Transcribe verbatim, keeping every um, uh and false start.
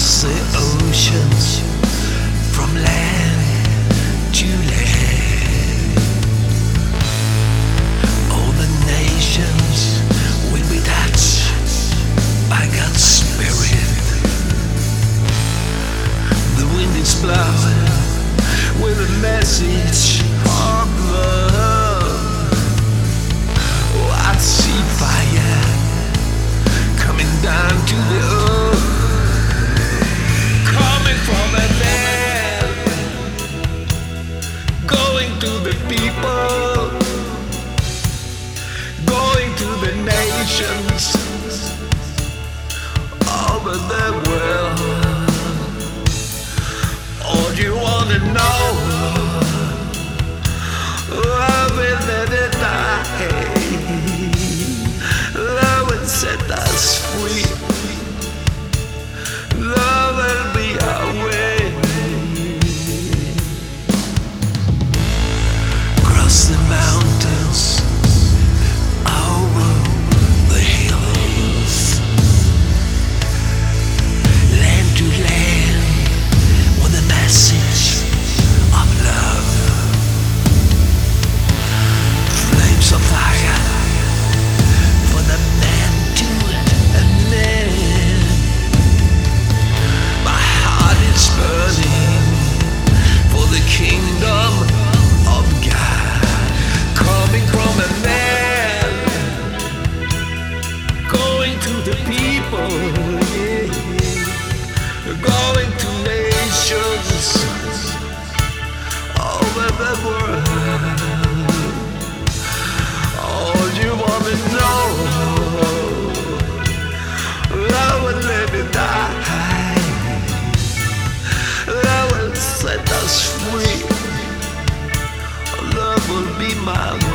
across the oceans, from land to land. All the nations will be touched by God's Spirit. The wind is blowing with a message of love. Oh, I see fire coming down to the earth, coming from a man, going to the people, going to the nations over the world. All you wanna know, love will never die. Love will set us free. Love will be our way. Cross the mountains, over the hills, land to land, with a message of love. Flames of fire for the man to a man. My heart is burning for the kingdom of God, coming from a man, going to the people, yeah, going to nations over the world. All you wanna know, love will never die. Love will set us free. Love will be my